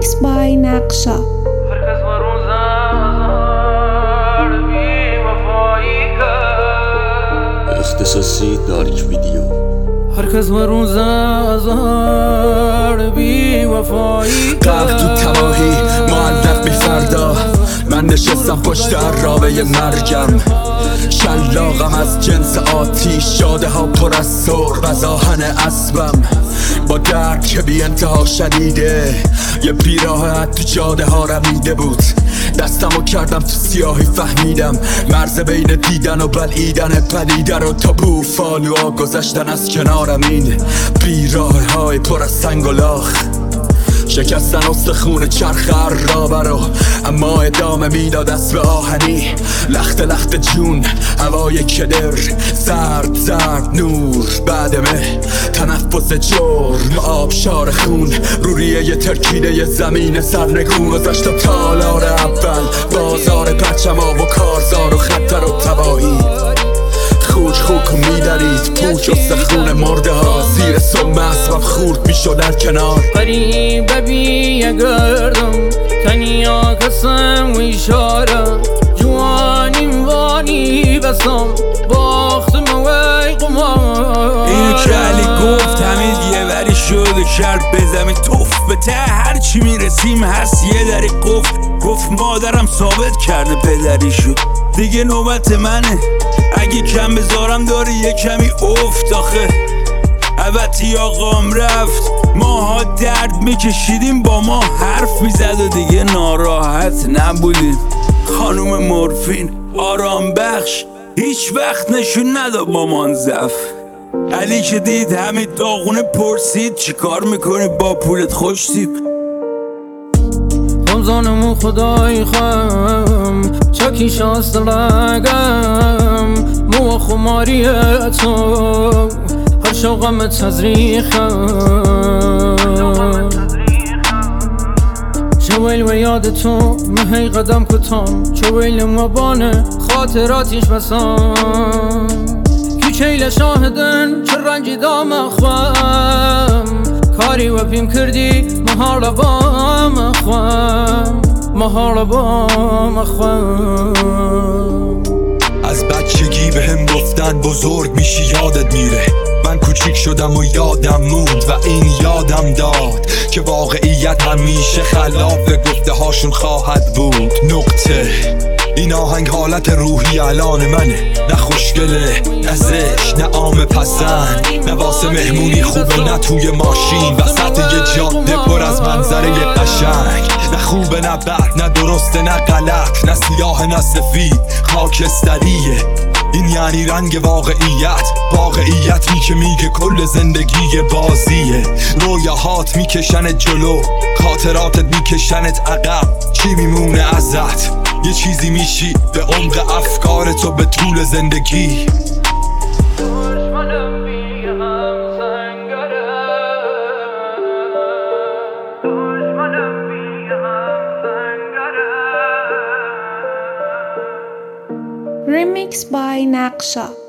Remix by Naqsha. اختصاصی دارک ویدیو. هر کس روز ازار بی وفایی غرق تو تباهی معلق بی فردا، من نشستم پشت عرابه مرگم. شلاقم از جنس آتیش، جاده ها پر از سرب از آهن اسبم. با درد که بی انتها شدیده، یه بیراحت تو جاده ها رمیده بود. دستمو کردم تو سیاهی، فهمیدم مرز بین دیدن و بلعیدن پدیده رو. تا بوفالوها گذشتن از کنارم، این بیراه های پر از سنگ و لاخ شکستن استخون چرخ عرابه رو، اما ادامه میداد اسب آهنی. لخت لخت جون، هوای کدر، زرد زرد نور بعدمه، تنفس جرم، آبشار خون، روریه ی ترکیده ی زمین سرنگون. گذشتم تالار اول، بازار پرچما و کارزار و خطر و تباهی. خوک خوک و میدرید پوچ و سخون مرده ها، زیر سم اسبم خورد میشد در کنار. قریب بی گردم تنیا کسم و اشاره، جوانیم وانی بسم باختم وی قمار. اینو که علی گفت همین یه وری شده کرد به زمین توف. به ته هرچی میرسیم هست یه دری گفت مادرم ثابت کرده پدری شد. دیگه نوبت منه، اگه کم بذارم داره یه کمی افت. آخه البته آقام رفت، ماها درد میکشیدیم، با ما حرف میزد و دیگه ناراحت نبودیم. خانوم مورفین آرام بخش هیچ وقت نشون نداد مامان زف. علی که دید همین داغونه پرسید چی کار میکنی با پولت خوشتیب. خمزانمو خدای خم چاکی شاست لگم، مو خماری تو هر شوقم تزریخم. چویل و یاد تو مهی قدم کتام، چویل مبانه خاطراتیش بسام. کیچیل شاهدن چه رنجی دام اخوام، کاری و پیم کردی مهار بام اخوام، مهار بام اخوام. از بچگی به هم گفتن بزرگ میشی یادت میره، من کوچیک شدم و یادم موند و این یادم داد که واقعیت همیشه خلاف گفته هاشون خواهد بود. نقطه این آهنگ حالت روحی الان منه، نه خوشگله نه زشت نه عام پسند، نه واسه مهمونی خوبه نه توی ماشین وسط یه جاده پر از منظره قشنگ. نه خوبه نه بد، نه درسته نه غلط، نه سیاه نه سفید، خاکستریه. این یعنی رنگ واقعیتی که میگه کل زندگی بازیه. رویاهات میکشنت جلو، خاطراتت میکشنت عقب، چی میمونه ازت؟ یه چیزی میشی به عمق افکارتو به طول زندگی. Remix by Naqsha.